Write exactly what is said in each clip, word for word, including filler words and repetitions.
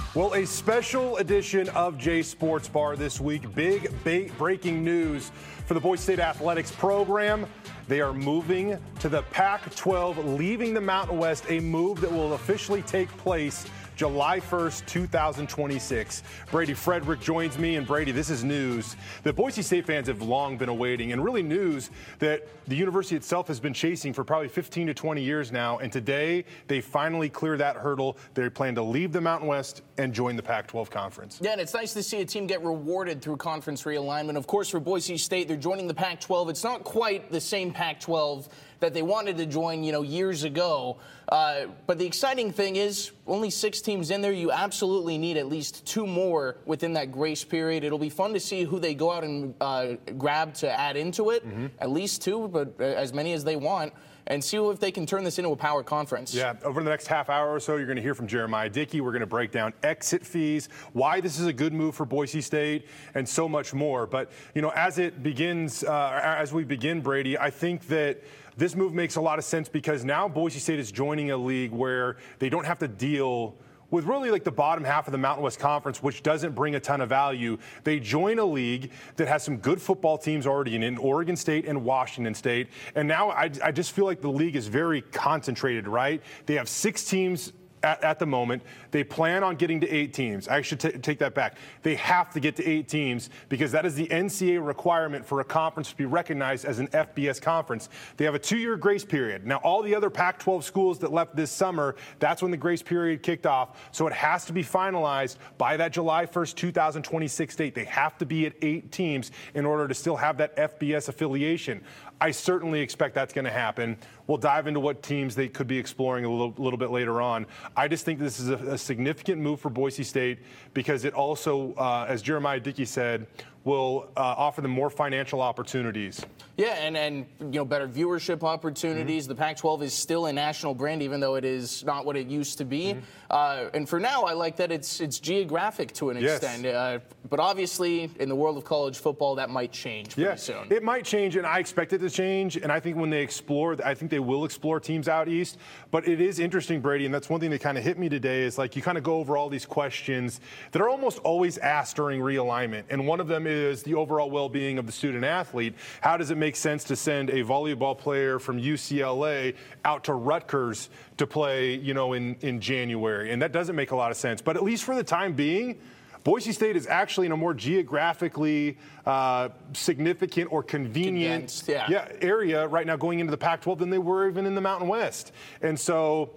Well, a special edition of Jay Sports Bar this week. Big ba- breaking news for the Boise State Athletics program. They are moving to the Pac twelve, leaving the Mountain West, a move that will officially take place July first, two thousand twenty-six. Brady Frederick joins me, and Brady, this is news that Boise State fans have long been awaiting, and really news that the university itself has been chasing for probably fifteen to twenty years now, and today they finally clear that hurdle. They plan to leave the Mountain West and join the Pac twelve conference. Yeah, and it's nice to see a team get rewarded through conference realignment. Of course, for Boise State, they're joining the Pac twelve. It's not quite the same Pac twelve that they wanted to join, you know, years ago. Uh, but the exciting thing is only six teams in there. You absolutely need at least two more within that grace period. It'll be fun to see who they go out and uh, grab to add into it. Mm-hmm. At least two, but as many as they want. And see if they can turn this into a power conference. Yeah, over the next half hour or so, you're going to hear from Jeremiah Dickey. We're going to break down exit fees, why this is a good move for Boise State, and so much more. But, you know, as it begins, uh, as we begin, Brady, I think that this move makes a lot of sense because now Boise State is joining a league where they don't have to deal with really like the bottom half of the Mountain West Conference, which doesn't bring a ton of value. They join a league that has some good football teams already in, in Oregon State and Washington State. And now I, I just feel like the league is very concentrated, right? They have six teams At, at the moment. They plan on getting to eight teams. I should t- take that back. They have to get to eight teams because that is the N C A A requirement for a conference to be recognized as an F B S conference. They have a two-year grace period. Now, all the other Pac twelve schools that left this summer, that's when the grace period kicked off. So it has to be finalized by that July first, two thousand twenty-six date. They have to be at eight teams in order to still have that F B S affiliation. I certainly expect that's going to happen. We'll dive into what teams they could be exploring a little, little bit later on. I just think this is a, a significant move for Boise State because it also, uh, as Jeremiah Dickey said, will uh, offer them more financial opportunities. Yeah, and, and you know, better viewership opportunities. Mm-hmm. The Pac twelve is still a national brand, even though it is not what it used to be. Mm-hmm. Uh, and for now, I like that it's it's geographic to an yes. extent. Uh, but obviously, in the world of college football, that might change pretty yeah, soon. It might change, and I expect it to change. And I think when they explore, I think they will explore teams out east. But it is interesting, Brady, and that's one thing that kind of hit me today is like you kind of go over all these questions that are almost always asked during realignment. And one of them is the overall well-being of the student athlete. How does it make sense to send a volleyball player from U C L A out to Rutgers to play, you know, in, in January? And that doesn't make a lot of sense. But at least for the time being, Boise State is actually in a more geographically uh, significant or convenient Condensed, yeah. Yeah, area right now going into the Pac twelve than they were even in the Mountain West. And so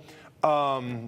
um,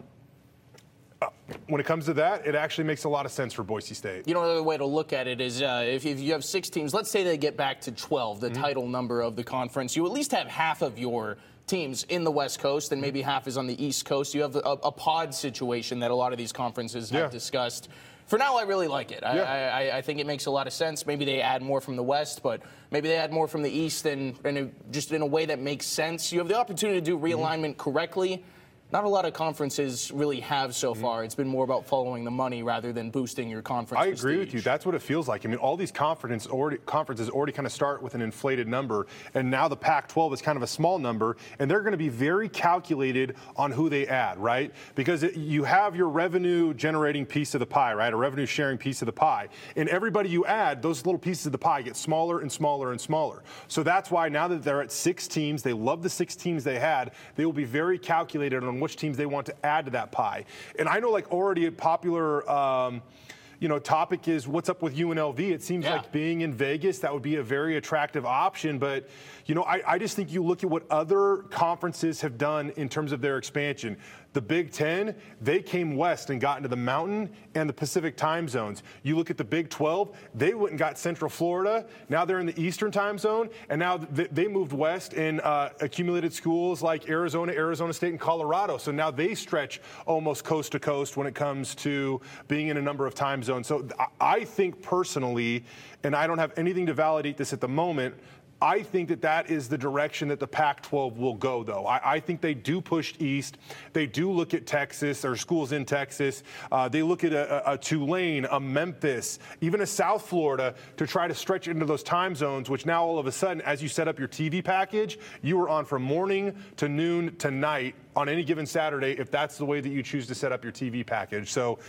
when it comes to that, it actually makes a lot of sense for Boise State. You know, another way to look at it is uh, if, if you have six teams, let's say they get back to twelve, the mm-hmm. title number of the conference, you at least have half of your teams in the West Coast and maybe half is on the East Coast. You have a, a pod situation that a lot of these conferences have yeah. discussed. For now, I really like it. I, yeah. I, I think it makes a lot of sense. Maybe they add more from the West, but maybe they add more from the East and, and just in a way that makes sense. You have the opportunity to do realignment mm-hmm. correctly. Not a lot of conferences really have so mm-hmm. far. It's been more about following the money rather than boosting your conference I prestige. agree with you. That's what it feels like. I mean, all these conference already, conferences already kind of start with an inflated number, and now the Pac twelve is kind of a small number, and they're going to be very calculated on who they add, right? Because it, you have your revenue-generating piece of the pie, right? A revenue-sharing piece of the pie. And everybody you add, those little pieces of the pie get smaller and smaller and smaller. So that's why now that they're at six teams, they love the six teams they had, they will be very calculated on which teams they want to add to that pie. And I know like already a popular um, you know, topic is what's up with U N L V. It seems yeah. like being in Vegas, that would be a very attractive option. But, you know, I, I just think you look at what other conferences have done in terms of their expansion. The Big Ten, they came west and got into the Mountain and the Pacific time zones. You look at the Big twelve, they went and got Central Florida. Now they're in the Eastern time zone. And now they moved west and uh, accumulated schools like Arizona, Arizona State, and Colorado. So now they stretch almost coast to coast when it comes to being in a number of time zones. So I think personally, and I don't have anything to validate this at the moment, I think that that is the direction that the Pac twelve will go, though. I, I think they do push east. They do look at Texas, or schools in Texas. Uh, they look at a, a, a Tulane, a Memphis, even a South Florida to try to stretch into those time zones, which now all of a sudden, as you set up your T V package, you are on from morning to noon to night on any given Saturday if that's the way that you choose to set up your T V package. So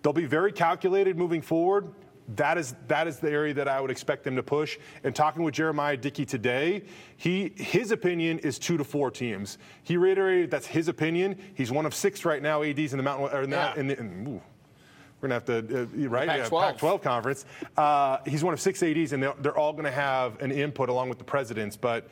they'll be very calculated moving forward. That is that is the area that I would expect them to push. And talking with Jeremiah Dickey today, he his opinion is two to four teams. He reiterated that's his opinion. He's one of six right now A Ds in the Mountain. Or in yeah. the, in the, in, ooh, we're gonna have to uh, right Pac twelve. Yeah, Pac twelve conference. Uh, he's one of six A Ds, and they're, they're all going to have an input along with the presidents. But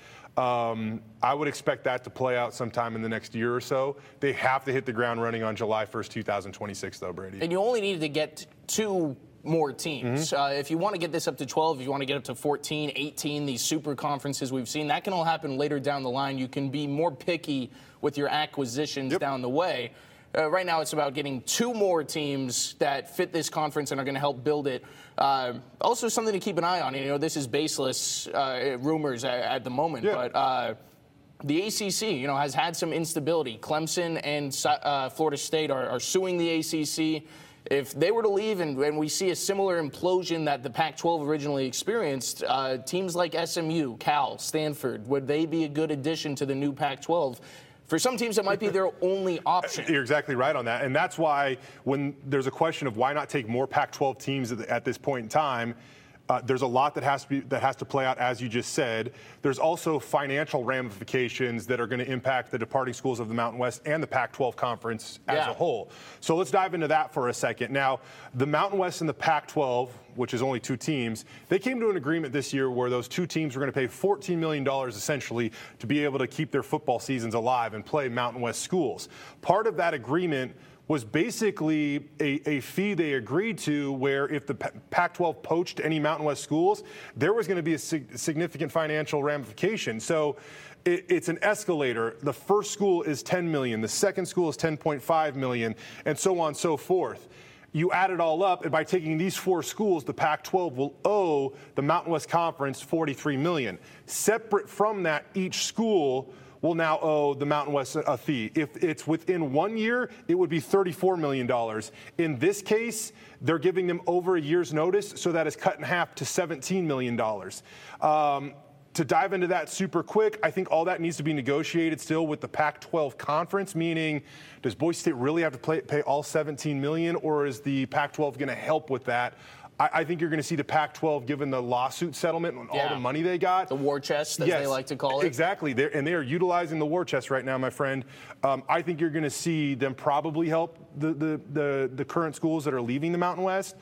um, I would expect that to play out sometime in the next year or so. They have to hit the ground running on July first, two thousand twenty-six, though, Brady. And you only need to get two more teams. Mm-hmm. Uh, if you want to get this up to twelve, if you want to get up to fourteen, eighteen, these super conferences we've seen, that can all happen later down the line. You can be more picky with your acquisitions yep. down the way. Uh, right now, it's about getting two more teams that fit this conference and are going to help build it. Uh, also, something to keep an eye on. You know, this is baseless uh, rumors at, at the moment, yeah. but uh, the A C C, you know, has had some instability. Clemson and uh, Florida State are, are suing the A C C. If they were to leave and, and we see a similar implosion that the Pac twelve originally experienced, uh, teams like S M U, Cal, Stanford, would they be a good addition to the new Pac twelve? For some teams, it might be their only option. You're exactly right on that. And that's why when there's a question of why not take more Pac twelve teams at, at this point in time, Uh, there's a lot that has to be that has to play out, as you just said. There's also financial ramifications that are going to impact the departing schools of the Mountain West and the Pac twelve conference as yeah. a whole. So let's dive into that for a second. Now, the Mountain West and the Pac twelve, which is only two teams, they came to an agreement this year where those two teams were going to pay fourteen million dollars essentially to be able to keep their football seasons alive and play Mountain West schools. Part of that agreement was basically a, a fee they agreed to where if the Pac twelve poached any Mountain West schools, there was going to be a sig- significant financial ramification. So it, it's an escalator. The first school is ten million dollars, the second school is ten point five million dollars, and so on and so forth. You add it all up, and by taking these four schools, the Pac twelve will owe the Mountain West Conference forty-three million dollars. Separate from that, each school will now owe the Mountain West a fee. If it's within one year, it would be thirty-four million dollars. In this case, they're giving them over a year's notice, so that is cut in half to seventeen million dollars. Um, to dive into that super quick, I think all that needs to be negotiated still with the Pac twelve conference, meaning does Boise State really have to play, pay all seventeen million dollars, or is the Pac twelve going to help with that? I think you're going to see the Pac twelve, given the lawsuit settlement and yeah. all the money they got. The war chest, as yes, they like to call it. Exactly. They're, and they are utilizing the war chest right now, my friend. Um, I think you're going to see them probably help the, the, the, the current schools that are leaving the Mountain West.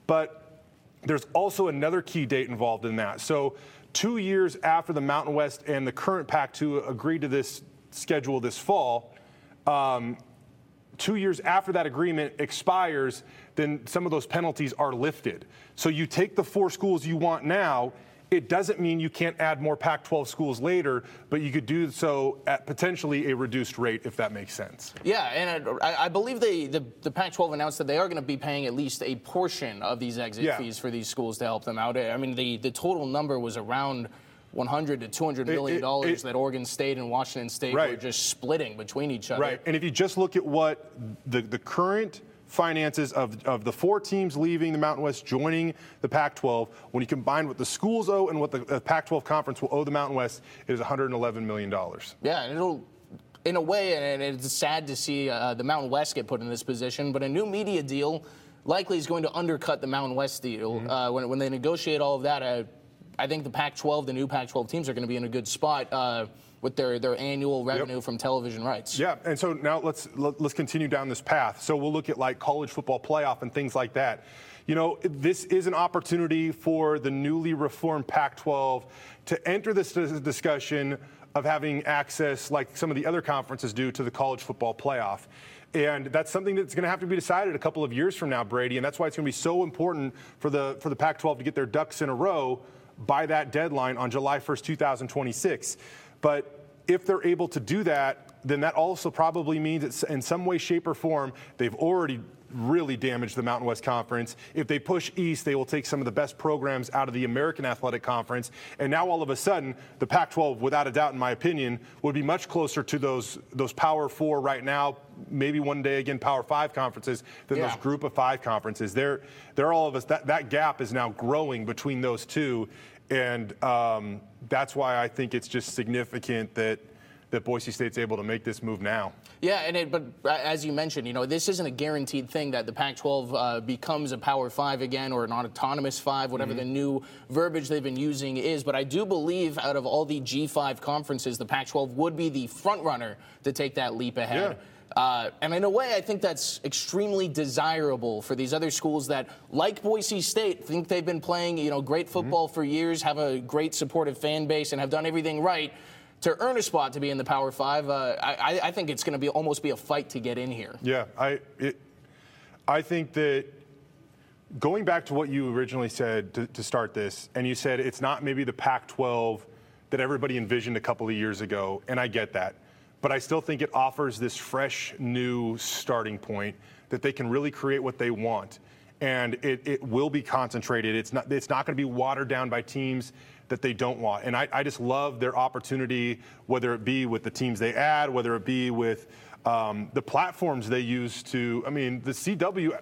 But there's also another key date involved in that. So two years after the Mountain West and the current Pac two agreed to this schedule this fall, um, two years after that agreement expires, then some of those penalties are lifted. So you take the four schools you want now, it doesn't mean you can't add more Pac twelve schools later, but you could do so at potentially a reduced rate, if that makes sense. Yeah, and I, I believe they, the, the Pac twelve announced that they are going to be paying at least a portion of these exit yeah. fees for these schools to help them out. I mean, the, the total number was around one hundred to two hundred million dollars it, it, it, that Oregon State and Washington State right. were just splitting between each other. Right, and if you just look at what the, the current finances of, of the four teams leaving the Mountain West, joining the Pac twelve, when you combine what the schools owe and what the uh, Pac twelve conference will owe the Mountain West, it is one hundred eleven million dollars. Yeah, and it'll, in a way, and it's sad to see uh, the Mountain West get put in this position, but a new media deal likely is going to undercut the Mountain West deal. Mm-hmm. Uh, when, when they negotiate all of that, uh, I think the Pac twelve, the new Pac twelve teams are going to be in a good spot uh, with their, their annual revenue yep. from television rights. Yeah, and so now let's let's continue down this path. So we'll look at like college football playoff and things like that. You know, this is an opportunity for the newly reformed Pac twelve to enter this discussion of having access, like some of the other conferences do, to the college football playoff. And that's something that's going to have to be decided a couple of years from now, Brady, and that's why it's going to be so important for the for the Pac twelve to get their ducks in a row by that deadline on July first, two thousand twenty-six. But if they're able to do that, then that also probably means that in some way, shape, or form, they've already really damaged the Mountain West Conference. If they push east, they will take some of the best programs out of the American Athletic Conference. And now all of a sudden, the Pac twelve, without a doubt, in my opinion, would be much closer to those those Power Four right now, maybe one day again Power Five conferences, than yeah. those Group of Five conferences. They're, they're all of us, that, that gap is now growing between those two. And um, that's why I think it's just significant that that Boise State's able to make this move now. Yeah, and it, but as you mentioned, you know, this isn't a guaranteed thing that the Pac twelve uh, becomes a Power Five again or an autonomous five, whatever mm-hmm. the new verbiage they've been using is. But I do believe out of all the G five conferences, the Pac twelve would be the front runner to take that leap ahead. Yeah. Uh, and in a way, I think that's extremely desirable for these other schools that, like Boise State, think they've been playing, you know, great football mm-hmm. for years, have a great supportive fan base, and have done everything right to earn a spot to be in the Power Five. Uh, I, I think it's going to be almost be a fight to get in here. Yeah, I, it, I think that going back to what you originally said to, to start this, and you said it's not maybe the Pac twelve that everybody envisioned a couple of years ago, and I get that. But I still think it offers this fresh, new starting point that they can really create what they want. And it, it will be concentrated. It's not, it's not going to be watered down by teams that they don't want. And I, I just love their opportunity, whether it be with the teams they add, whether it be with um, the platforms they use to, I mean, the C W,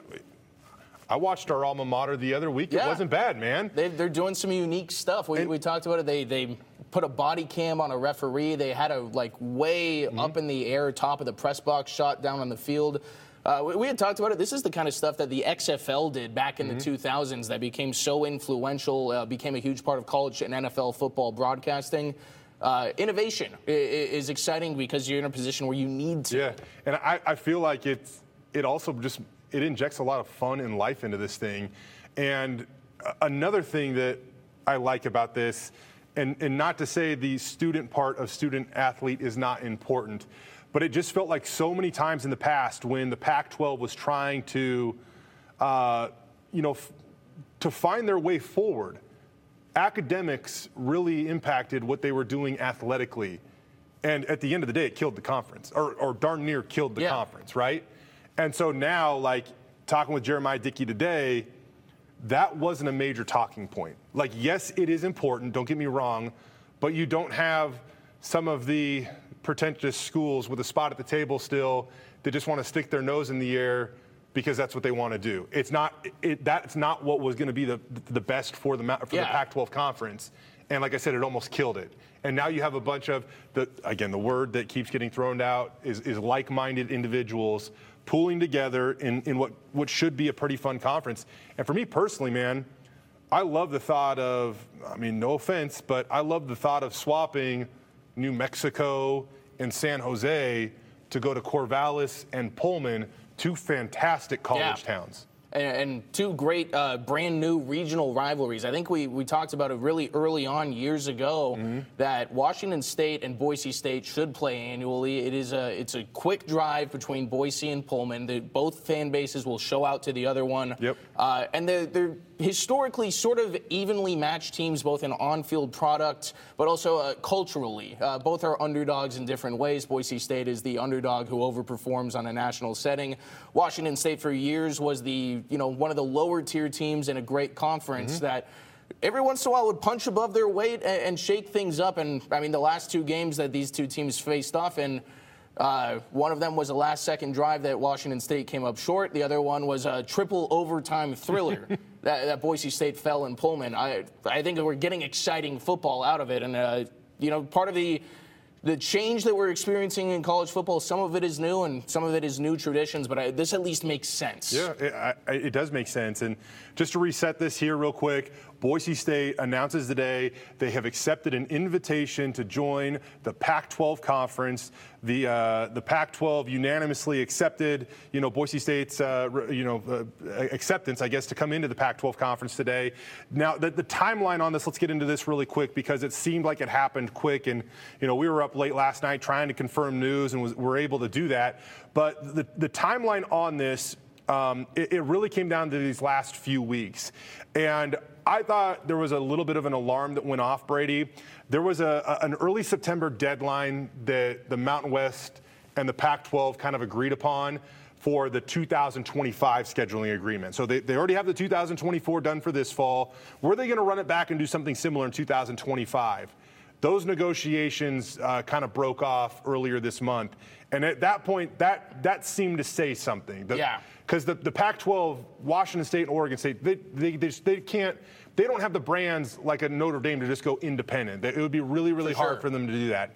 I watched our alma mater the other week. Yeah. It wasn't bad, man. They, they're doing some unique stuff. We, we talked about it. They, they put a body cam on a referee. They had a, like, way mm-hmm. up in the air, top of the press box shot down on the field. Uh, we, we had talked about it. This is the kind of stuff that the X F L did back in mm-hmm. the two thousands that became so influential, uh, became a huge part of college and N F L football broadcasting. Uh, innovation is exciting because you're in a position where you need to. Yeah, and I, I feel like it's, it also just, it injects a lot of fun and life into this thing. And another thing that I like about this, and, and not to say the student part of student athlete is not important, but it just felt like so many times in the past when the Pac twelve was trying to, uh, you know, f- to find their way forward, academics really impacted what they were doing athletically. And at the end of the day, it killed the conference, or, or darn near killed the yeah. conference, right? And so now, like, talking with Jeremiah Dickey today, that wasn't a major talking point. Like, yes, it is important, don't get me wrong, but you don't have some of the pretentious schools with a spot at the table still that just want to stick their nose in the air because that's what they want to do. It's not, it, that's not what was going to be the the best for the for yeah. the Pac twelve conference. And like I said, it almost killed it. And now you have a bunch of, the again, the word that keeps getting thrown out is, is like-minded individuals pooling together in, in what, what should be a pretty fun conference. And for me personally, man, I love the thought of, I mean, no offense, but I love the thought of swapping New Mexico and San Jose to go to Corvallis and Pullman, two fantastic college yeah. towns. And, and two great uh, brand new regional rivalries. I think we, we talked about it really early on years ago mm-hmm. that Washington State and Boise State should play annually. It is a it's a quick drive between Boise and Pullman. The, both fan bases will show out to the other one. Yep. Uh, and they're, they're historically sort of evenly matched teams, both in on-field product, but also uh, culturally. Uh, both are underdogs in different ways. Boise State is the underdog who overperforms on a national setting. Washington State for years was the, you know, one of the lower tier teams in a great conference mm-hmm. that every once in a while would punch above their weight and, and shake things up. And I mean, the last two games that these two teams faced off in, Uh, one of them was a last-second drive that Washington State came up short. The other one was a triple overtime thriller that, that Boise State fell in Pullman. I I think we're getting exciting football out of it, and uh, you know, part of the the change that we're experiencing in college football, some of it is new and some of it is new traditions, but I, this at least makes sense. Yeah, it, I, it does make sense. And just to reset this here real quick, Boise State announces today they have accepted an invitation to join the Pac twelve conference. The uh, the Pac twelve unanimously accepted, you know, Boise State's, uh, you know, uh, acceptance, I guess, to come into the Pac twelve conference today. Now, the, the timeline on this, let's get into this really quick because it seemed like it happened quick. And, you know, we were up late last night trying to confirm news and was, were able to do that. But the, the timeline on this, um, it, it really came down to these last few weeks. And I thought there was a little bit of an alarm that went off, Brady. There was a, a, an early September deadline that the Mountain West and the Pac twelve kind of agreed upon for the two thousand twenty-five scheduling agreement. So they, they already have the two thousand twenty-four done for this fall. Were they going to run it back and do something similar in two thousand twenty-five? Those negotiations uh, kind of broke off earlier this month. And at that point, that that seemed to say something. The, yeah. Because the, the Pac twelve, Washington State and Oregon State, they, they, they, just, they can't, they don't have the brands like a Notre Dame to just go independent. It would be really, really for hard sure. for them to do that.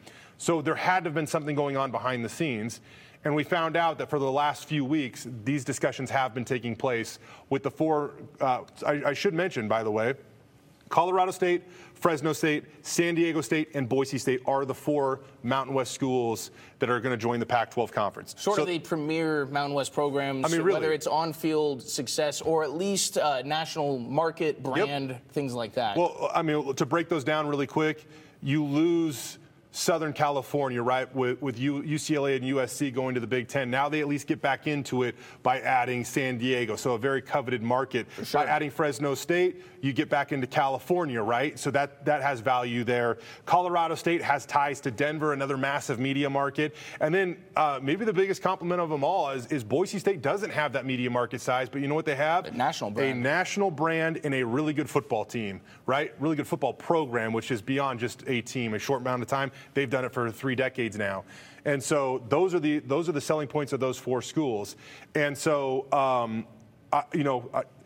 So there had to have been something going on behind the scenes. And we found out that for the last few weeks, these discussions have been taking place with the four, uh, I, I should mention, by the way, Colorado State, Fresno State, San Diego State, and Boise State are the four Mountain West schools that are going to join the Pac twelve conference. Sort so, of the premier Mountain West programs, I mean, really, whether it's on-field success or at least uh, national market, brand, yep. things like that. Well, I mean, to break those down really quick, you lose Southern California, right, with, with U C L A and U S C going to the Big Ten. Now they at least get back into it by adding San Diego, so a very coveted market. Sure. By adding Fresno State, you get back into California, right? So that, that has value there. Colorado State has ties to Denver, another massive media market. And then uh, maybe the biggest compliment of them all is, is Boise State doesn't have that media market size, but you know what they have? A national brand. A national brand and a really good football team, right? Really good football program, which is beyond just a team, a short amount of time. They've done it for three decades now. And so those are the those are the selling points of those four schools. And so, um, I, you know,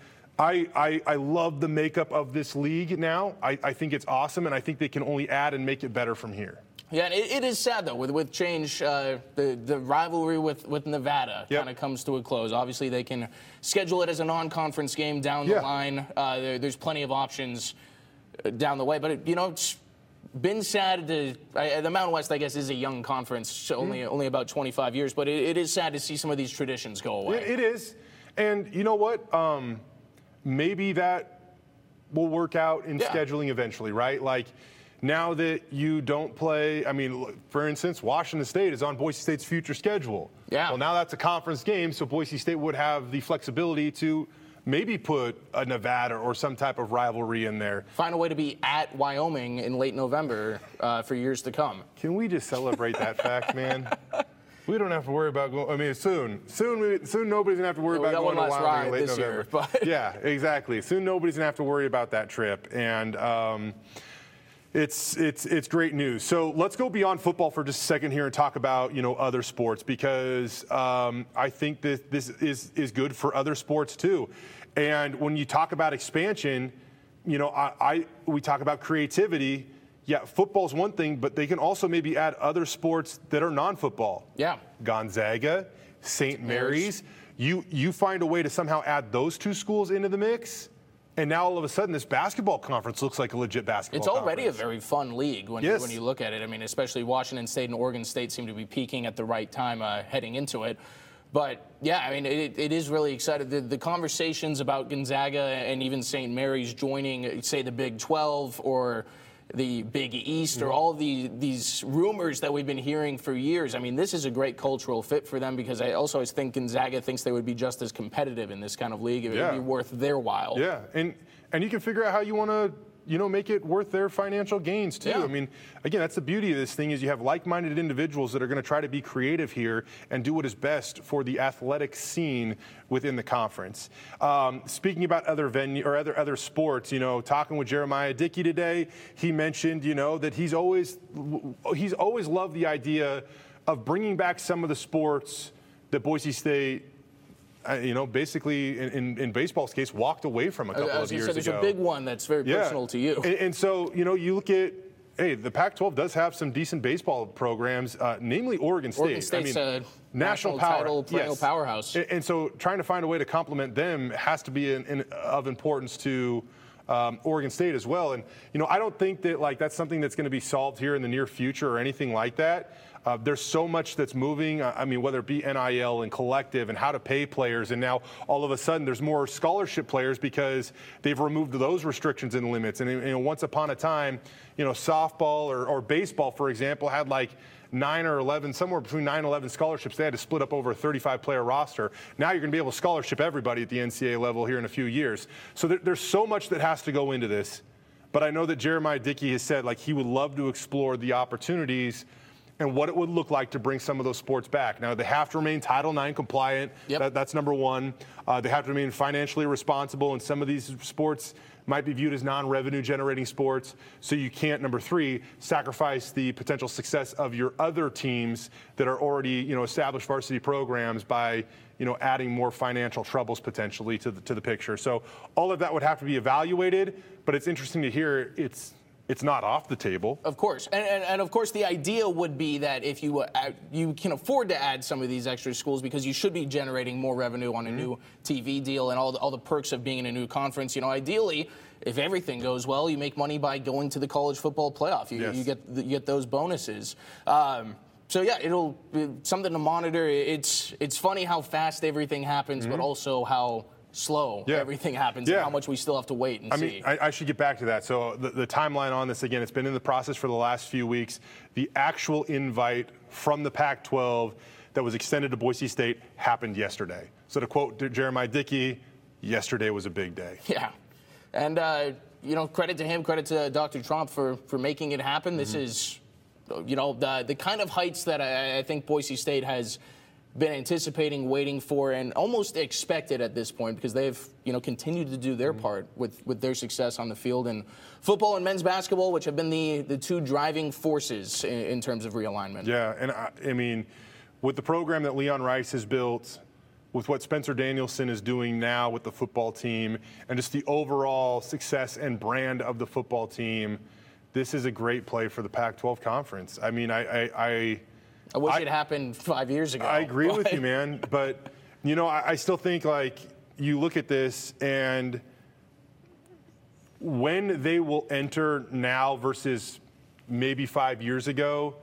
I, I I love the makeup of this league now. I, I think it's awesome, and I think they can only add and make it better from here. Yeah, and it, it is sad, though, with with change, uh, the, the rivalry with, with Nevada yep. kind of comes to a close. Obviously, they can schedule it as a non-conference game down the yeah. line. Uh, there, there's plenty of options down the way. But, it, you know, it's been sad to uh, the Mountain West, I guess, is a young conference, only mm. only about twenty-five years, but it, it is sad to see some of these traditions go away. It, it is. And you know what? Um, maybe that will work out in yeah. scheduling eventually, right? Like, now that you don't play, I mean, for instance, Washington State is on Boise State's future schedule. Yeah. Well, now that's a conference game, so Boise State would have the flexibility to maybe put a Nevada or some type of rivalry in there. Find a way to be at Wyoming in late November uh, for years to come. Can we just celebrate that fact, man? We don't have to worry about going. I mean, soon, soon, we, soon nobody's gonna have to worry yeah, about going to Wyoming in late this November. Year, but yeah, exactly. Soon, nobody's gonna have to worry about that trip, and um, it's it's it's great news. So let's go beyond football for just a second here and talk about you know other sports, because um, I think that this is is good for other sports too. And when you talk about expansion, you know, I, I we talk about creativity. Yeah, football's one thing, but they can also maybe add other sports that are non-football. Yeah. Gonzaga, Saint Mary's. You you find a way to somehow add those two schools into the mix, and now all of a sudden this basketball conference looks like a legit basketball It's already conference. a very fun league when, yes. when you look at it. I mean, especially Washington State and Oregon State seem to be peaking at the right time uh, heading into it. But, yeah, I mean, it, it is really exciting. The, the conversations about Gonzaga and even Saint Mary's joining, say, the Big twelve or the Big East, or all the these rumors that we've been hearing for years. I mean, this is a great cultural fit for them, because I also always think Gonzaga thinks they would be just as competitive in this kind of league. It yeah. would be worth their while. Yeah, and and you can figure out how you want to, you know, make it worth their financial gains too. Yeah. I mean, again, that's the beauty of this thing, is you have like-minded individuals that are going to try to be creative here and do what is best for the athletic scene within the conference. Um, speaking about other venue or other other sports, you know, talking with Jeremiah Dickey today, he mentioned, you know, that he's always he's always loved the idea of bringing back some of the sports that Boise State, Uh, you know, basically, in, in, in baseball's case, walked away from a couple I was of years say, there's ago. There's a big one that's very yeah. personal to you. And, and so, you know, you look at, hey, the Pac twelve does have some decent baseball programs, uh, namely Oregon State. Oregon State's I mean, a national, national power, title, perennial yes. powerhouse. And, and so trying to find a way to complement them has to be in, in, of importance to Um, Oregon State as well. And, you know, I don't think that, like, that's something that's going to be solved here in the near future or anything like that. Uh, there's so much that's moving. I mean, whether it be N I L and collective and how to pay players. And now all of a sudden there's more scholarship players because they've removed those restrictions and limits. And, you know, once upon a time, you know, softball or, or baseball, for example, had like nine or eleven, somewhere between nine and eleven scholarships. They had to split up over a thirty-five player roster. Now you're going to be able to scholarship everybody at the N C double A level here in a few years. So there, there's so much that has to go into this. But I know that Jeremiah Dickey has said, like, he would love to explore the opportunities and what it would look like to bring some of those sports back. Now, they have to remain Title nine compliant. Yep. That, that's number one. Uh, they have to remain financially responsible, and some of these sports might be viewed as non-revenue generating sports. So you can't, number three, sacrifice the potential success of your other teams that are already, you know, established varsity programs by, you know, adding more financial troubles potentially to the, to the picture. So all of that would have to be evaluated, but it's interesting to hear it's it's not off the table. Of course, and, and, and of course, the idea would be that if you uh, you can afford to add some of these extra schools because you should be generating more revenue on a mm-hmm. new T V deal and all the, all the perks of being in a new conference. You know, ideally, if everything goes well, you make money by going to the college football playoff. You, yes. you get you get those bonuses. Um, so yeah, it'll be something to monitor. It's it's funny how fast everything happens, mm-hmm. but also how slow yeah. everything happens yeah. and how much we still have to wait and I see. mean, I, I should get back to that. So the, the timeline on this, again, it's been in the process for the last few weeks. The actual invite from the Pac twelve that was extended to Boise State happened yesterday. So to quote Jeremiah Dickey, yesterday was a big day. Yeah. And, uh, you know, credit to him, credit to Doctor Trump for, for making it happen. Mm-hmm. This is, you know, the, the kind of heights that I, I think Boise State has been anticipating, waiting for, and almost expected at this point because they've, you know, continued to do their mm-hmm. part with, with their success on the field. And football and men's basketball, which have been the, the two driving forces in, in terms of realignment. Yeah, and I, I mean, with the program that Leon Rice has built, with what Spencer Danielson is doing now with the football team, and just the overall success and brand of the football team, this is a great play for the Pac twelve conference. I mean, I... I, I I wish I, it happened five years ago. I agree with you, man. But, you know, I, I still think, like, you look at this and when they will enter now versus maybe five years ago,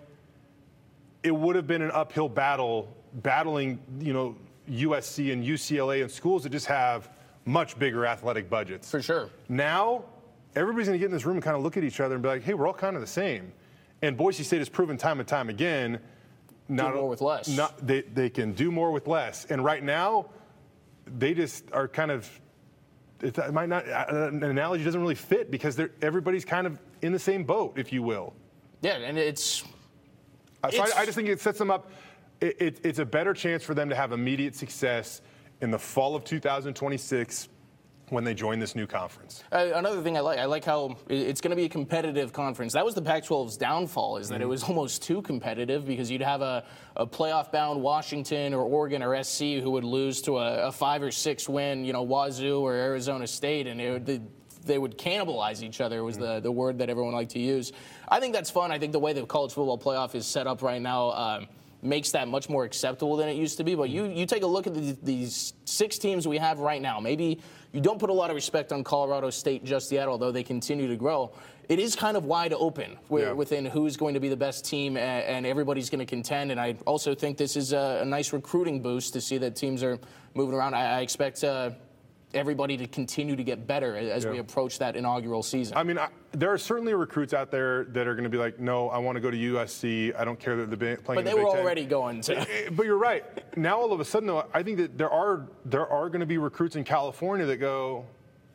it would have been an uphill battle battling, you know, U S C and U C L A and schools that just have much bigger athletic budgets. For sure. Now, everybody's going to get in this room and kind of look at each other and be like, hey, we're all kind of the same. And Boise State has proven time and time again – Not, do more with less. Not, they, they can do more with less. And right now, they just are kind of, it might not, an analogy doesn't really fit because they're, everybody's kind of in the same boat, if you will. Yeah, and it's. So it's I, I just think it sets them up, it, it, it's a better chance for them to have immediate success in the fall of two thousand twenty-six when they join this new conference. Uh, another thing I like, I like how it's going to be a competitive conference. That was the Pac twelve's downfall, is that mm-hmm. it was almost too competitive because you'd have a, a playoff-bound Washington or Oregon or S C who would lose to a, a five or six win, you know, Wazoo or Arizona State, and it would, they, they would cannibalize each other was mm-hmm. the, the word that everyone liked to use. I think that's fun. I think the way the college football playoff is set up right now um, makes that much more acceptable than it used to be. But you, you take a look at the, these six teams we have right now. Maybe you don't put a lot of respect on Colorado State just yet, although they continue to grow. It is kind of wide open with, yeah. within who's going to be the best team, and, and everybody's going to contend. And I also think this is a, a nice recruiting boost to see that teams are moving around. I, I expect uh, everybody to continue to get better as yeah. we approach that inaugural season. I mean, I, there are certainly recruits out there that are going to be like, no, I want to go to U S C. I don't care that they're playing But in they the Big were Ten. already going to. But you're right. Now all of a sudden, though, I think that there are there are going to be recruits in California that go,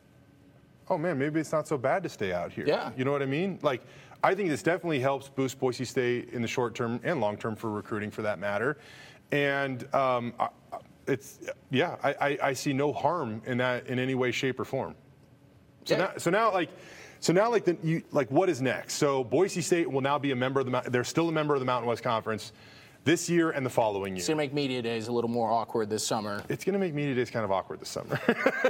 oh, man, maybe it's not so bad to stay out here. Yeah. You know what I mean? Like, I think this definitely helps boost Boise State in the short term and long term for recruiting, for that matter. And um, it's, yeah, I, I, I see no harm in that in any way, shape, or form. So yeah. now, so now, like, so now, like, the, you, like, what is next? So Boise State will now be a member of the. They're still a member of the Mountain West Conference this year and the following year. It's going to make media days a little more awkward this summer. It's going to make media days kind of awkward this summer.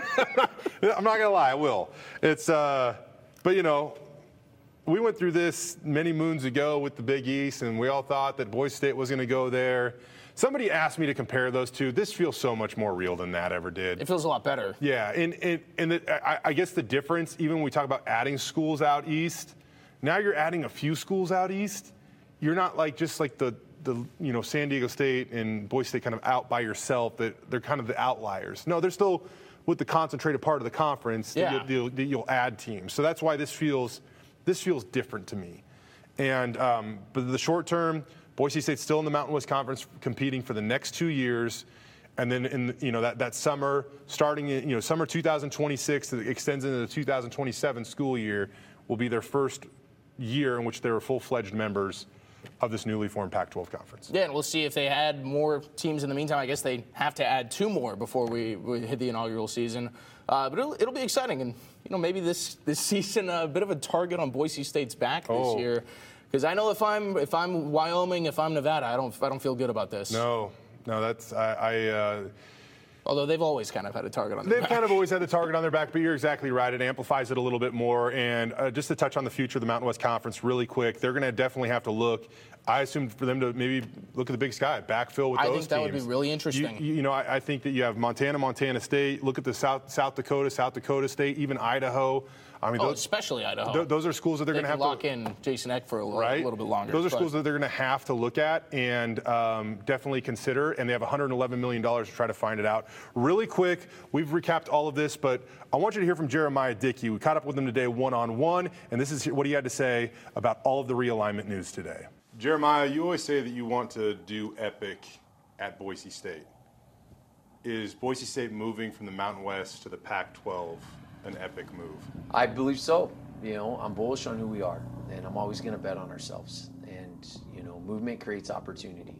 I'm not going to lie, I will. It's, uh, but you know, we went through this many moons ago with the Big East, and we all thought that Boise State was going to go there. Somebody asked me to compare those two. This feels so much more real than that ever did. It feels a lot better. Yeah, and and, and the, I, I guess the difference, even when we talk about adding schools out east, now you're adding a few schools out east. You're not like just like the the you know San Diego State and Boise State kind of out by yourself. That they're kind of the outliers. No, they're still with the concentrated part of the conference. Yeah. That you'll, that you'll add teams. So that's why this feels this feels different to me. And um, but the short term, Boise State's still in the Mountain West Conference, competing for the next two years, and then in you know that, that summer, starting in you know summer two thousand twenty-six that extends into the two thousand twenty-seven school year, will be their first year in which they were full-fledged members of this newly formed Pac twelve conference. Yeah, and we'll see if they add more teams in the meantime. I guess they have to add two more before we, we hit the inaugural season. Uh, but it'll, it'll be exciting, and you know maybe this this season a bit of a target on Boise State's back this oh. year. Because I know if I'm if I'm Wyoming, if I'm Nevada, I don't I don't feel good about this. No, no, that's I. I uh, Although they've always kind of had a target on their They've back. kind of always had the target on their back, but you're exactly right. It amplifies it a little bit more. And uh, just to touch on the future of the Mountain West Conference really quick, they're going to definitely have to look. I assume for them to maybe look at the Big Sky, backfill with I those think that teams. would be really interesting. You, you know, I, I think that you have Montana, Montana State. Look at the South South Dakota, South Dakota State, even Idaho. I mean, oh, those, especially Idaho. Th- those are schools that they're they going to have lock to in Jason Eck for a little, right? a little bit longer. Those are but. schools that they're going to have to look at and um, definitely consider. And they have one hundred eleven million dollars to try to find it out. Really quick, we've recapped all of this, but I want you to hear from Jeremiah Dickey. We caught up with him today one-on-one, and this is what he had to say about all of the realignment news today. Jeremiah, you always say that you want to do Epic at Boise State. Is Boise State moving from the Mountain West to the Pac twelve an epic move? I believe so. You know, I'm bullish on who we are, and I'm always going to bet on ourselves. And, you know, movement creates opportunity.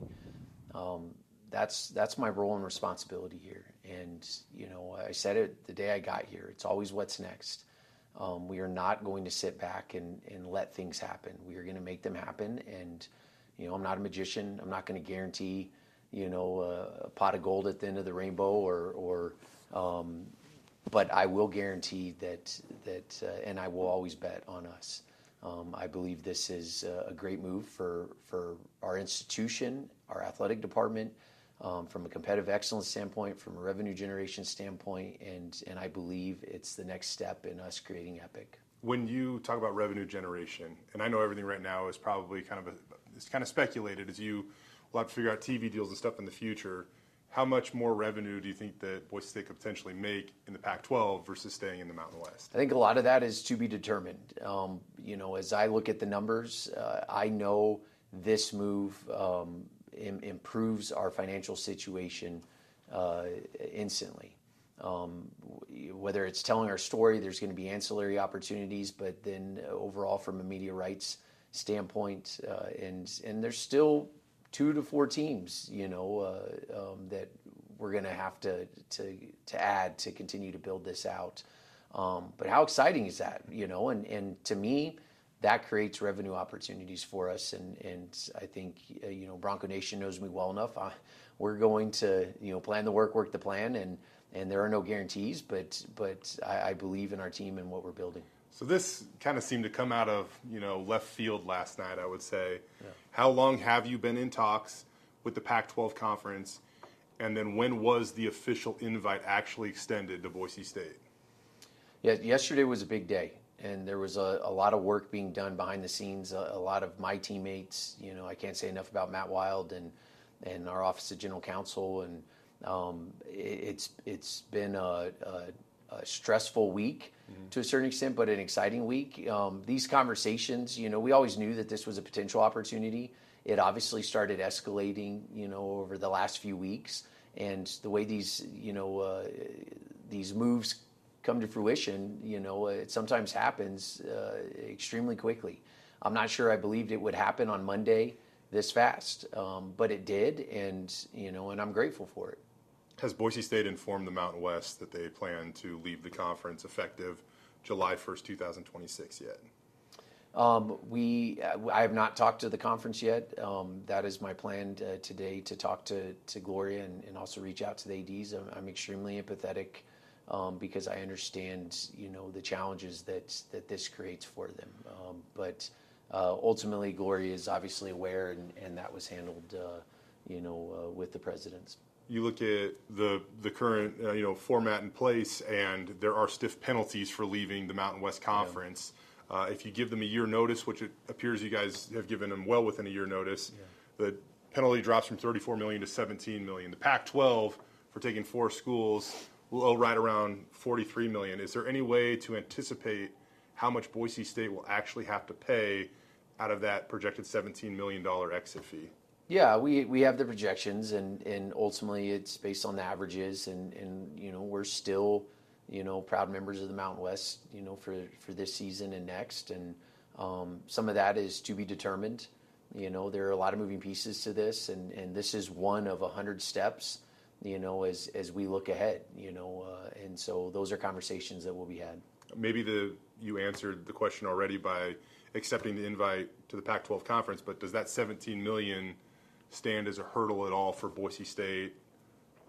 Um, that's that's my role and responsibility here. And, you know, I said it the day I got here. It's always what's next. Um, we are not going to sit back and, and let things happen. We are going to make them happen. And, you know, I'm not a magician. I'm not going to guarantee, you know, a, a pot of gold at the end of the rainbow or, or um, but I will guarantee that, that uh, and I will always bet on us. Um, I believe this is a great move for, for our institution, our athletic department, um, from a competitive excellence standpoint, from a revenue generation standpoint, and, and I believe it's the next step in us creating Epic. When you talk about revenue generation, and I know everything right now is probably kind of a, it's kind of speculated as you will have to figure out T V deals and stuff in the future. How much more revenue do you think that Boise State could potentially make in the Pac twelve versus staying in the Mountain West? I think a lot of that is to be determined. Um, you know, as I look at the numbers, uh, I know this move um, im- improves our financial situation uh, instantly. Um, whether it's telling our story, there's going to be ancillary opportunities, but then overall from a media rights standpoint, uh, and and there's still two to four teams, you know, uh, um, that we're going to have to to to add to continue to build this out. Um, but how exciting is that, you know? And and to me, that creates revenue opportunities for us. And and I think uh, you know, Bronco Nation knows me well enough. I, we're going to you know plan the work, work the plan, and and there are no guarantees. But but I, I believe in our team and what we're building. So this kind of seemed to come out of, you know, left field last night, I would say. Yeah. How long have you been in talks with the Pac twelve conference? And then when was the official invite actually extended to Boise State? Yeah, yesterday was a big day. And there was a, a lot of work being done behind the scenes. A, a lot of my teammates, you know, I can't say enough about Matt Wild and, and our Office of General Counsel. And um, it, it's it's been a, a, a stressful week. Mm-hmm. To a certain extent, but an exciting week. Um, these conversations, you know, we always knew that this was a potential opportunity. It obviously started escalating, you know, over the last few weeks, and the way these, you know, uh, these moves come to fruition, you know, it sometimes happens uh, extremely quickly. I'm not sure I believed it would happen on Monday this fast, um, but it did, and you know, and I'm grateful for it. Has Boise State informed the Mountain West that they plan to leave the conference effective July first, twenty twenty-six yet? Um, we, I have not talked to the conference yet. Um, that is my plan uh, today, to talk to, to Gloria and, and also reach out to the A Ds. I'm, I'm extremely empathetic um, because I understand, you know, the challenges that that this creates for them. Um, but uh, ultimately, Gloria is obviously aware, and, and that was handled, uh, you know, uh, with the presidents. You look at the the current uh, you know format in place, and there are stiff penalties for leaving the Mountain West Conference. Yeah. Uh, if you give them a year notice, which it appears you guys have given them well within a year notice, yeah. the penalty drops from thirty-four million dollars to seventeen million dollars. The Pac twelve for taking four schools will owe right around forty-three million dollars. Is there any way to anticipate how much Boise State will actually have to pay out of that projected seventeen million dollars exit fee? Yeah, we, we have the projections, and, and ultimately it's based on the averages, and, and you know, we're still, you know, proud members of the Mountain West, you know, for, for this season and next, and um, some of that is to be determined. You know, there are a lot of moving pieces to this, and, and this is one of a hundred steps, you know, as as we look ahead, you know, uh, and so those are conversations that will be had. Maybe the you answered the question already by accepting the invite to the Pac twelve conference, but does that seventeen million dollars stand as a hurdle at all for Boise State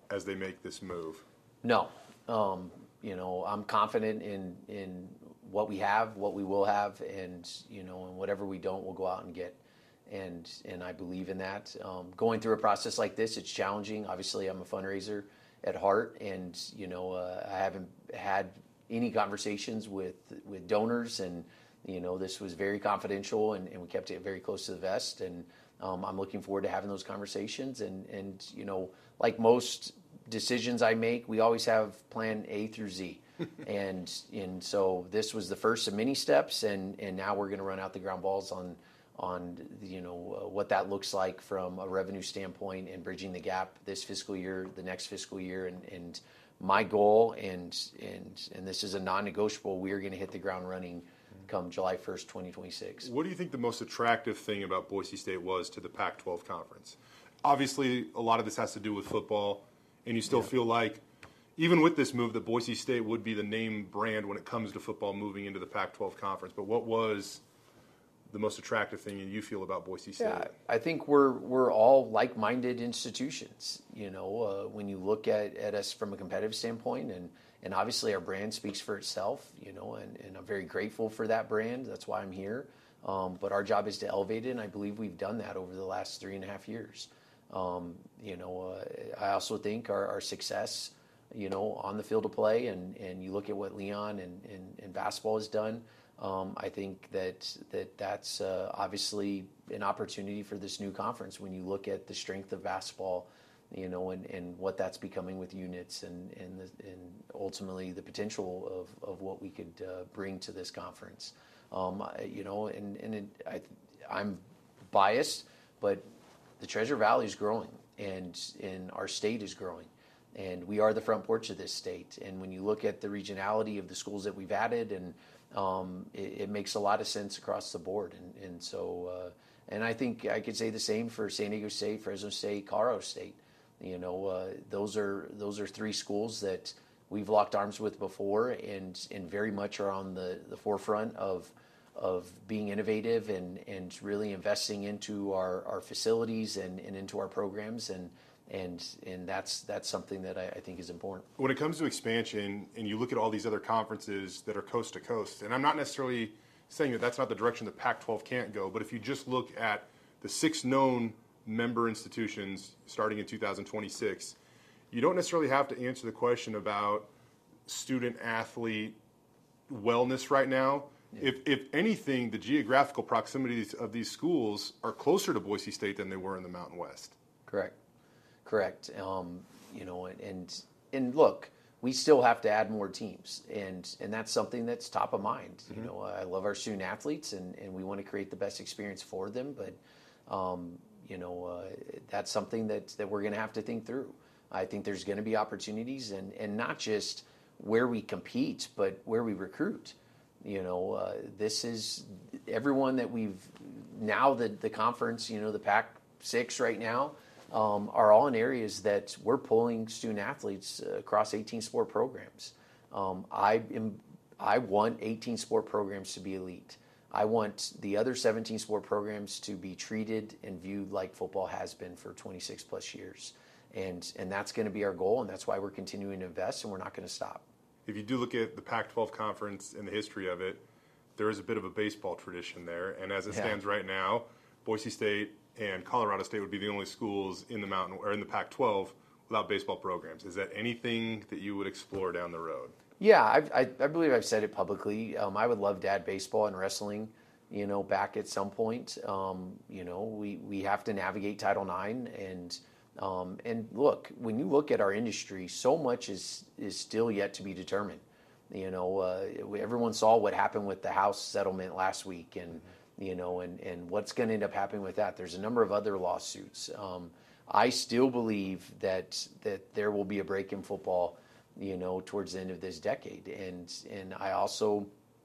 as they make this move? No. Um, you know, I'm confident in in what we have, what we will have, and, you know, and whatever we don't, we'll go out and get. And and I believe in that. Um, going through a process like this, it's challenging. Obviously, I'm a fundraiser at heart, and, you know, uh, I haven't had any conversations with with donors, and, you know, this was very confidential, and, and we kept it very close to the vest. And um, I'm looking forward to having those conversations. And, and, you know, like most decisions I make, we always have plan A through Z. and and so this was the first of many steps, and, and now we're going to run out the ground balls on on you know uh, what that looks like from a revenue standpoint and bridging the gap this fiscal year, the next fiscal year, and, and my goal, and and and this is a non-negotiable. We are going to hit the ground running come July first, twenty twenty-six. What do you think the most attractive thing about Boise State was to the Pac twelve conference? Obviously, a lot of this has to do with football, and you still yeah. feel like, even with this move, that Boise State would be the name brand when it comes to football moving into the Pac twelve conference. But what was the most attractive thing you feel about Boise State? Yeah, I think we're we're all like-minded institutions. You know, uh, when you look at, at us from a competitive standpoint, and, and obviously our brand speaks for itself, you know, and, and I'm very grateful for that brand. That's why I'm here. Um, but our job is to elevate it, and I believe we've done that over the last three and a half years. Um, you know, uh, I also think our, our success, you know, on the field of play, and, and you look at what Leon and, and, and basketball has done, um, I think that that that's uh, obviously an opportunity for this new conference when you look at the strength of basketball, you know, and, and what that's becoming with units, and and, the, and ultimately the potential of, of what we could uh, bring to this conference. Um, you know, and, and it, I, I'm biased, but the Treasure Valley is growing, and, and our state is growing. And we are the front porch of this state. And when you look at the regionality of the schools that we've added, and um, it, it makes a lot of sense across the board. And, and so, uh, and I think I could say the same for San Diego State, Fresno State, Colorado State. You know, uh, those are those are three schools that we've locked arms with before, and and very much are on the, the forefront of of being innovative and, and really investing into our, our facilities and, and into our programs, and and and that's that's something that I, I think is important. When it comes to expansion, and you look at all these other conferences that are coast to coast, and I'm not necessarily saying that that's not the direction the Pac twelve can't go, but if you just look at the six known member institutions starting in two thousand twenty-six, you don't necessarily have to answer the question about student athlete wellness right now. Yeah. If, if anything, the geographical proximities of these schools are closer to Boise State than they were in the Mountain West. Correct. Correct. Um, you know, and and look, we still have to add more teams, and and that's something that's top of mind. Mm-hmm. You know, I love our student athletes, and, and we want to create the best experience for them, but um, you know, uh, that's something that that we're going to have to think through. I think there's going to be opportunities, and and not just where we compete, but where we recruit. You know, uh, this is everyone that we've now the the conference, you know, the Pac six right now, um, are all in areas that we're pulling student athletes uh, across eighteen sport programs. Um, I am, I want eighteen sport programs to be elite. I want the other seventeen sport programs to be treated and viewed like football has been for twenty-six plus years. And and that's going to be our goal, and that's why we're continuing to invest, and we're not going to stop. If you do look at the Pac twelve conference and the history of it, there is a bit of a baseball tradition there. And as it yeah. stands right now, Boise State and Colorado State would be the only schools in the Mountain or in the Pac twelve without baseball programs. Is that anything that you would explore down the road? Yeah, I've, I, I believe I've said it publicly. Um, I would love to add baseball and wrestling, you know, back at some point. Um, you know, we, we have to navigate Title nine, and Um, and look, when you look at our industry, so much is is still yet to be determined. You know, uh, everyone saw what happened with the House settlement last week, and mm-hmm. you know, and, and what's going to end up happening with that. There's a number of other lawsuits. Um, I still believe that that there will be a break in football, you know, towards the end of this decade, and and I also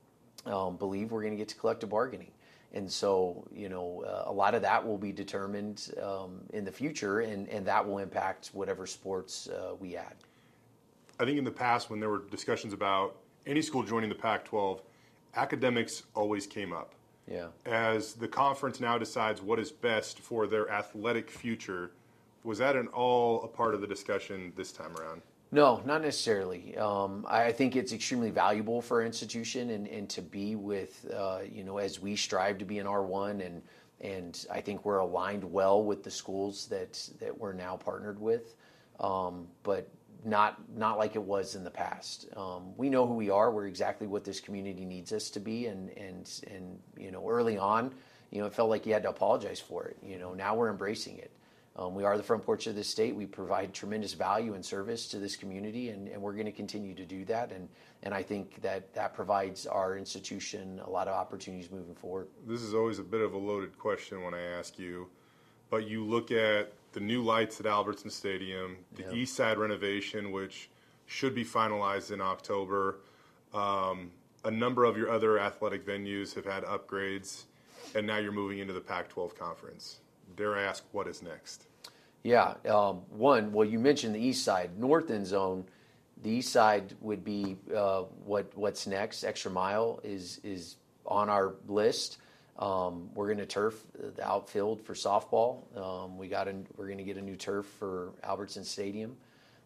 um, believe we're going to get to collective bargaining. And so, you know, uh, a lot of that will be determined um, in the future, and, and that will impact whatever sports uh, we add. I think in the past, when there were discussions about any school joining the Pac twelve, academics always came up. Yeah. As the conference now decides what is best for their athletic future, Was that at all a part of the discussion this time around? No, not necessarily. Um, I think it's extremely valuable for our institution and, and to be with, uh, you know, as we strive to be an R one, and and I think we're aligned well with the schools that that we're now partnered with, um, but not not like it was in the past. Um, we know who we are. We're exactly what this community needs us to be, and and and you know, early on, you know, it felt like you had to apologize for it. You know, now we're embracing it. Um, we are the front porch of this state. We provide tremendous value and service to this community, and, and we're going to continue to do that. And, and I think that that provides our institution a lot of opportunities moving forward. This is always a bit of a loaded question when I ask you, but you look at the new lights at Albertson Stadium, the Yep. East Side renovation, which should be finalized in October. Um, a number of your other athletic venues have had upgrades, and now you're moving into the Pac twelve conference. Dare I ask, what is next? Yeah, um, one, well, you mentioned the east side. North end zone, the east side would be uh, what what's next. Extra mile is is on our list. Um, we're going to turf the outfield for softball. Um, we got a, we're going to get a new turf for Albertson Stadium.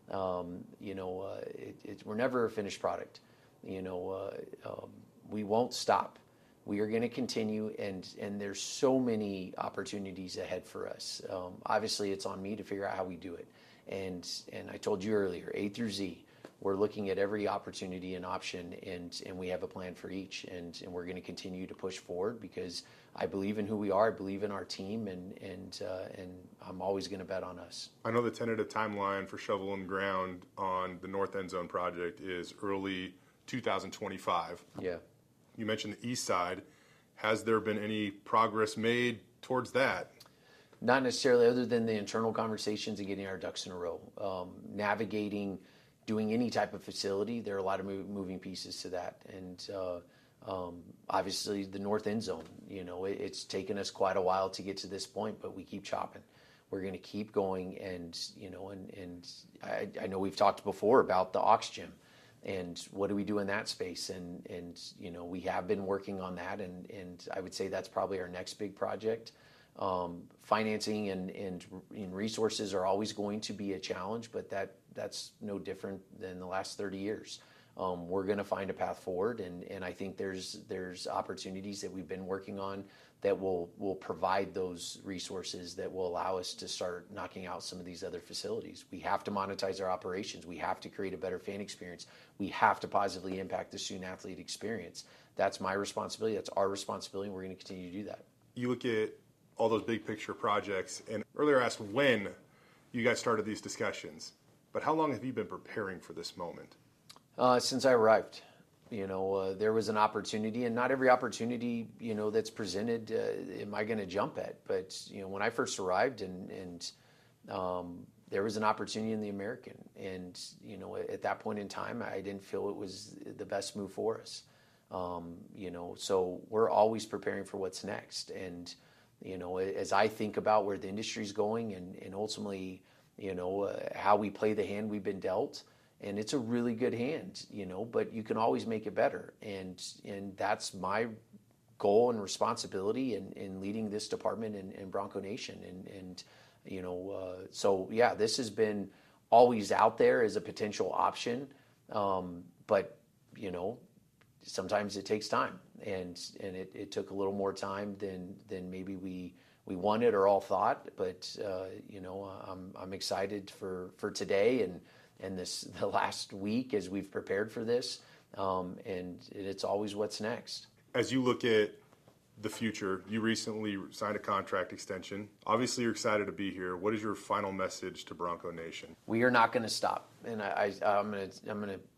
Um, you know, uh, it, it, we're never a finished product. You know, uh, um, we won't stop. We are going to continue, and, and there's so many opportunities ahead for us. Um, obviously, it's on me to figure out how we do it. And and I told you earlier, A through Z, we're looking at every opportunity and option, and, and we have a plan for each. And, and we're going to continue to push forward because I believe in who we are. I believe in our team, and and uh, and I'm always going to bet on us. I know the tentative timeline for shovel and ground on the North End Zone project is early two thousand twenty-five. Yeah. You mentioned the east side. Has there been any progress made towards that? Not necessarily, other than the internal conversations and getting our ducks in a row. Um, navigating, doing any type of facility, there are a lot of move, moving pieces to that. And uh, um, obviously the north end zone, you know, it, it's taken us quite a while to get to this point, but we keep chopping. We're going to keep going, and, you know, and, and I, I know we've talked before about the Ox Gym. And what do we do in that space? And, and you know, we have been working on that, and, and I would say that's probably our next big project. Um, financing and, and, and resources are always going to be a challenge, but that, that's no different than the last thirty years. Um, we're going to find a path forward, and, and I think there's there's opportunities that we've been working on that will will provide those resources that will allow us to start knocking out some of these other facilities. We have to monetize our operations. We have to create a better fan experience. We have to positively impact the student athlete experience. That's my responsibility. That's our responsibility, and we're going to continue to do that. You look at all those big picture projects, and earlier I asked when you guys started these discussions, but how long have you been preparing for this moment? Uh, since I arrived. You know, uh, there was an opportunity, and not every opportunity, you know, that's presented uh, am I going to jump at. But, you know, when I first arrived, and, and um, there was an opportunity in the American. And, you know, at that point in time, I didn't feel it was the best move for us. Um, you know, so we're always preparing for what's next. And, you know, as I think about where the industry's going, and, and ultimately, you know, uh, how we play the hand we've been dealt, and it's a really good hand, you know, but you can always make it better. And and that's my goal and responsibility in, in leading this department in, in Bronco Nation. And, and you know, uh, so, yeah, this has been always out there as a potential option. Um, but, you know, sometimes it takes time. And and it, it took a little more time than than maybe we we wanted or all thought. But, uh, you know, I'm, I'm excited for, for today and and this the last week as we've prepared for this, um, and it's always what's next. As you look at the future, you recently signed a contract extension. Obviously, you're excited to be here. What is your final message to Bronco Nation? We are not going to stop, and I, I, I'm going to I'm going to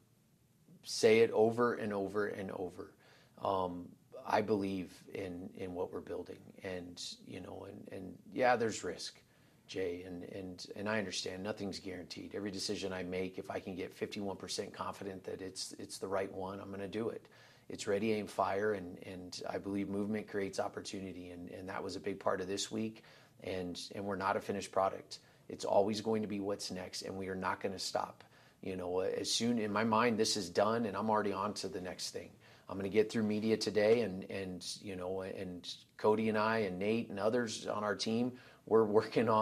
say it over and over and over. Um, I believe in in what we're building, and you know, and, and yeah, there's risk, Jay, and, and, and I understand nothing's guaranteed. Every decision I make, if I can get fifty-one percent confident that it's it's the right one, I'm going to do it. It's ready, aim, fire, and, and I believe movement creates opportunity, and, and that was a big part of this week, and, and we're not a finished product. It's always going to be what's next, and we are not going to stop. You know, as soon, in my mind, this is done, and I'm already on to the next thing. I'm going to get through media today, and, and you know, and Cody and I and Nate and others on our team, we're working on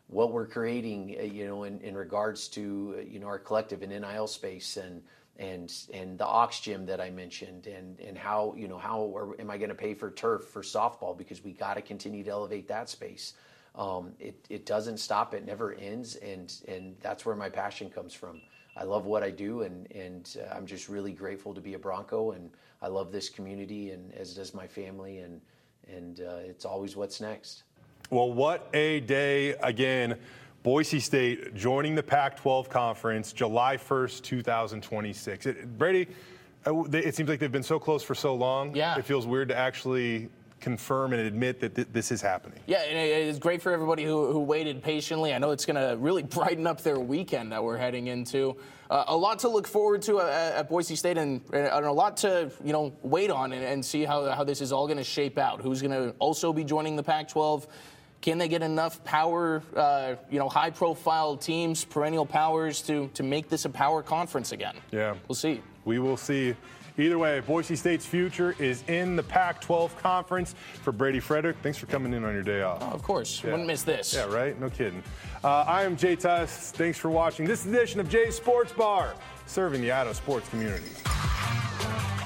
what we're creating, uh, you know, in, in regards to, uh, you know, our collective and N I L space and and and the Ox Gym that I mentioned, and and how, you know, how are, am I going to pay for turf for softball, because we got to continue to elevate that space. Um, it it doesn't stop, it never ends, and and that's where my passion comes from. I love what I do, and and uh, I'm just really grateful to be a Bronco, and I love this community, and as does my family, and and uh, it's always what's next. Well, what a day again. Boise State joining the Pac twelve Conference July first, two thousand twenty-six. It, Brady, it seems like they've been so close for so long. Yeah. It feels weird to actually confirm and admit that th- this is happening. Yeah, and it's great for everybody who, who waited patiently. I know it's going to really brighten up their weekend that we're heading into. Uh, a lot to look forward to at, at Boise State, and, and a lot to, you know, wait on and, and see how, how this is all going to shape out. Who's going to also be joining the Pac twelve? Can they get enough power, uh, you know, high-profile teams, perennial powers, to to make this a power conference again? Yeah. We'll see. We will see. Either way, Boise State's future is in the Pac twelve Conference. For Brady Frederick, thanks for coming in on your day off. Oh, of course. Yeah. Wouldn't miss this. Yeah, right? No kidding. Uh, I am Jay Tuss. Thanks for watching this edition of Jay's Sports Bar, serving the Idaho sports community.